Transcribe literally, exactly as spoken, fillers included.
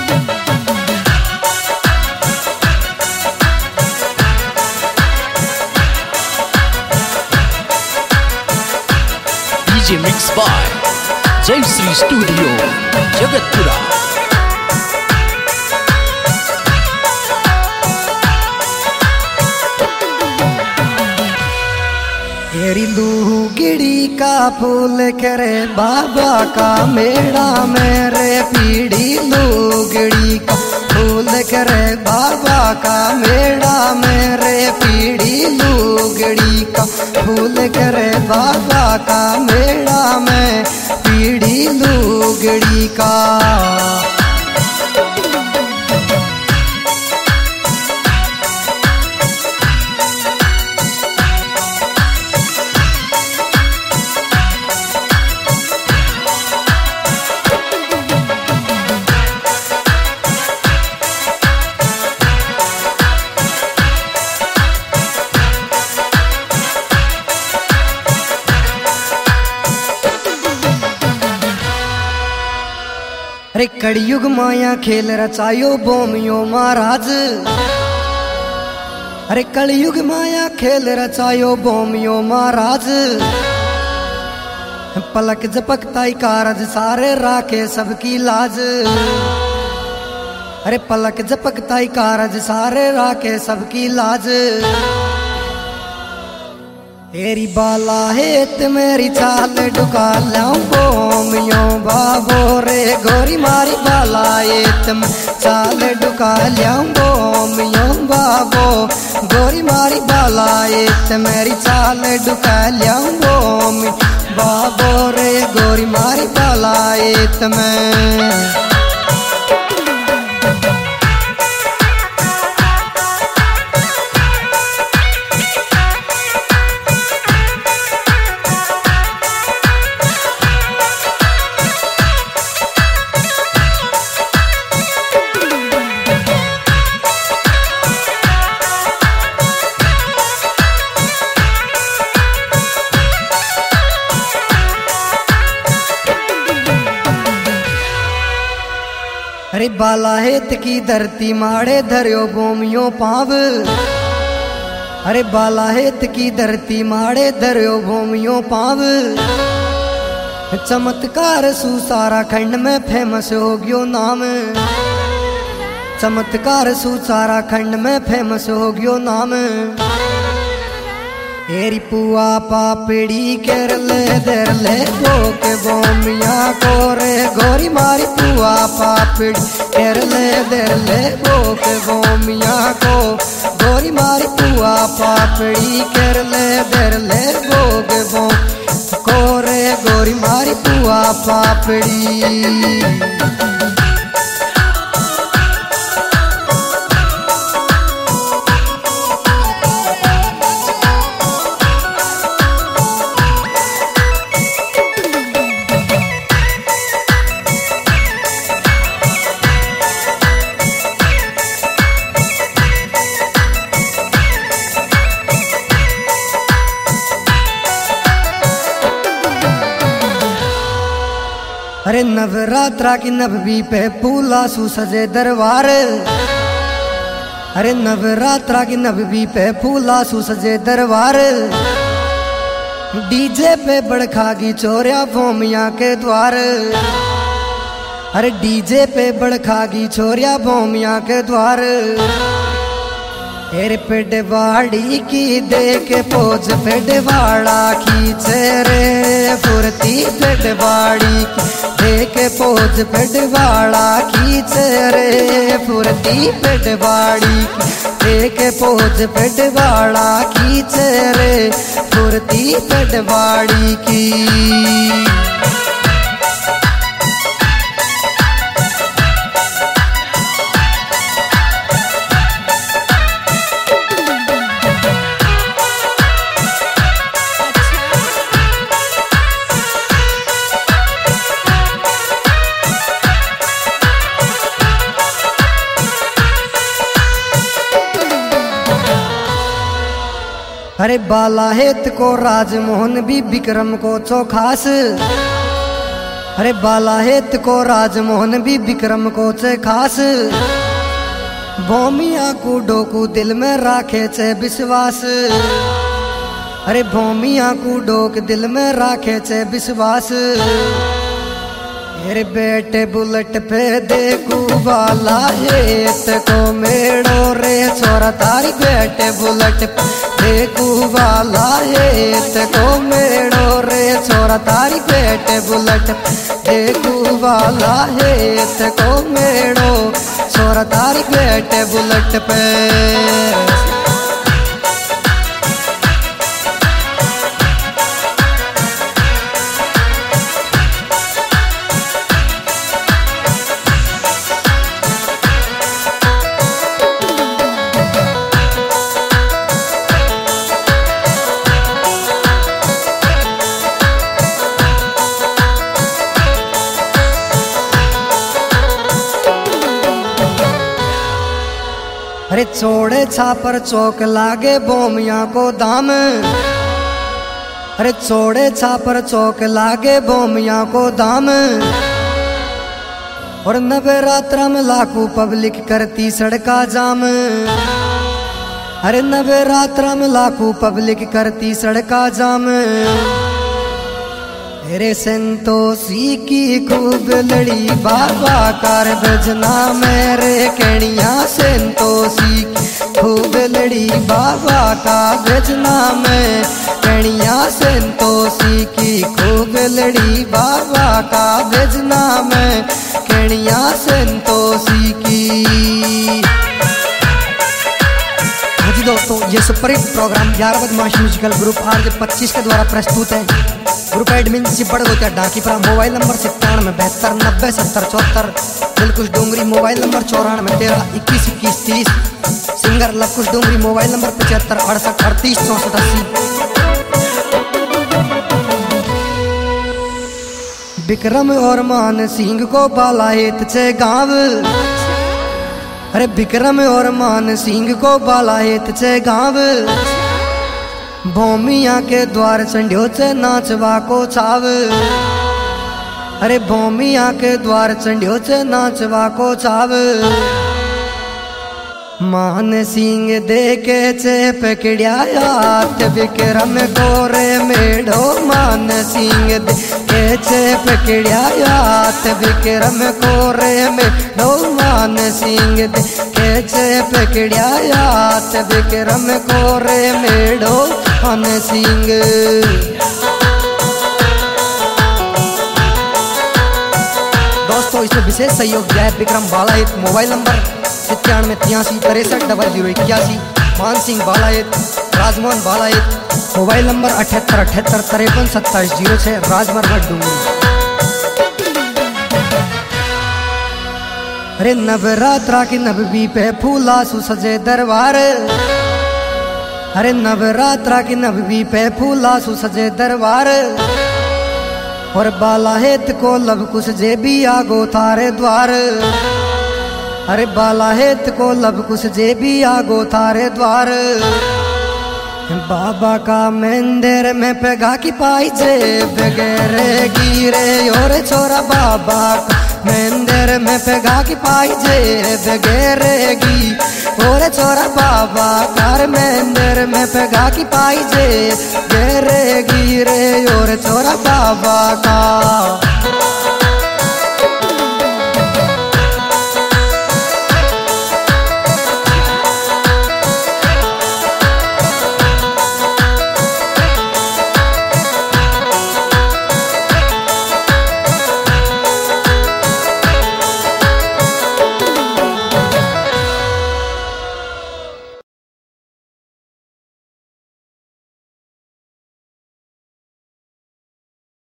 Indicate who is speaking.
Speaker 1: DJ mix by जय Shri studio Jagatpura.
Speaker 2: तेरी लूगड़ी का फूल करे बाबा का मेड़ा मेरे पीड़ी लूगड़ी का फूल करे बाबा का मेड़ा मेरे पीड़ी लूगड़ी का फूल करे बाबा का मेड़ा में पीड़ी लूगड़ी का। अरे कड़युग माया खेल रचायो बोमियो महाराज। अरे कलयुग माया खेल रचायो बोमियो महाराज। पलक झपकताई कारज सारे राखे सबकी लाज। अरे पलक झपकताई कारज सारे राखे सबकी लाज। तेरी बाला हेत मेरी चाल डुका लाऊं बोमियो बाबो रे गोरी मारी बाला हेत में चाल डुका लाऊं बोमियो बाबो गोरी मारी बाला हेत मेरी चाल डुका लाऊं बोमी बाबो रे गोरी मारी बाला हेत में। अरे बाला हेत की धरती माड़े धर्यो बोमियो पाव। अरे बाला हेत की धरती माड़े धर्यो बोमियो पाव। चमत्कार सुसारा खंड में फेमस हो गयो नाम। चमत्कार सुसारा खंड में फेमस हो गयो नाम। तेरी पुआ पापड़ी कर ले दर ले बोक बोमिया को रे गोरी मारी पुआ पापड़ी कर ले दर ले बोक बोमिया को गोरी मारी पुआ पापड़ी कर ले दर ले बोक बोम को रे गोरी मारी पुआ पापड़ी। अरे नवरात्रा की नववी पे फूला सु सजे दरबार। अरे नवरात्रा की नववी पे फूला सु सजे दरबार। डीजे पे बड़खागी चोरिया भोमिया के द्वार। अरे डीजे पे बड़खागी छोरिया भोमिया के द्वार। तेरे पेडवाड़ी की देख पोज पेडवाड़ा खींचे रे फुर्ती पेडवाड़ी की देख पोज पेडवाड़ा खींचे रे फुर्ती पेडवाड़ी की देख पोज पेडवाड़ा खींचे रे फुर्ती पेडवाड़ी की। अरे बाला हेत को राजमोहन भी विक्रम को चौखास। अरे बाला हेत को राजमोहन भी विक्रम को चे खास भूमिया को डोकू दिल में राखे चे विश्वास अरे भूमिया को डोक दिल में राखे चे विश्वास अरे बेटे बुलेट पे देखू वाला हेत को मेड़ो रे छोरा तारी बेटे बुलेट पे देखू वाला हेत को मेड़ो रे छोरा तारी बेटे बुलेट पे देखू वाला हेत को मेड़ो छोरा तारी बेटे बुलेट पे। अरे चौड़े छापर चौक लागे बोमिया को दाम अरे चौड़े छापर चौक लागे बोमिया को दाम और नवरात्रा में लाखों पब्लिक करती सड़का जाम अरे नवरात्रा में लाखों पब्लिक करती सड़का जाम अरे संतोषी की खूब लड़ी बाबा कार बजना मेरे कणिया संतोषी खूब लड़ी बाबा का बजना में कणिया संतोषी की खूब लड़ी बाबा का बजना में कणिया संतोषी की। जी दोस्तों, ये सुपरहिट प्रोग्राम ग्यारह बदमाश म्यूजिकल ग्रुप आर जे पच्चीस के द्वारा प्रस्तुत है। Group admin Sipad Gotya Dakipura, mobile number सत्तानवे बहत्तर नब्बे सत्तर चौहत्तर, दिलकुश डोंगरी मोबाइल नंबर चौरानवे तेरह इक्कीस इक्कीस तीस, singer Lavkush Dongri mobile number पचहत्तर अड़सठ अड़तीस चौसठ अस्सी। विक्रम और मान सिंह को बाला हेत छे गाँव अरे विक्रम और मान सिंह को बाला हेत छे गाँव भूमिया के द्वार चंड्यो चे नाचवा को छाव अरे भूमिया के द्वार चंड्यो चे नाचवा को छाव मान सिंह देखे चे पकड़िया हाथ विक्रम गोरे मेढ़ो मान सिंह देखे चे पकड़िया हाथ विक्रम गोरे मेढ़ो मान सिंह देखे चे पकड़िया हाथ विक्रम गोरे मेढ़ो मान सिंह। दोस्तों, इसमें विशेष सहयोग दिया है विक्रम बालाहित, मोबाइल नंबर सत्तानवे तिरासी तिरसठ डबल जीरो इक्यासी, मान सिंह बालाहित, राजमोहन बालाहित, मोबाइल नंबर अठहत्तर अठहत्तर तिरपन सत्ताईस जीरो छः, राजमरघट डूंगरी। अरे नवरात्रा की नववी पे फूला सु सजे दरबार अरे नवरात्रा की नववी पे फूला सु सजे दरबार और बाला हेत को लब कुछ जे भी आगो थारे द्वार अरे बाला हेत को लब कुछ जे भी आगो थारे द्वार बाबा का मंदिर में पेगा की पाई जे बगैरे गिरे और छोरा बाबा का मंदिर में पेगा की पाई जे बगैरे गी और छोरा बाबा कार मंदिर में पेगा की पाई जे गेरे गिरे और छोरा बाबा का।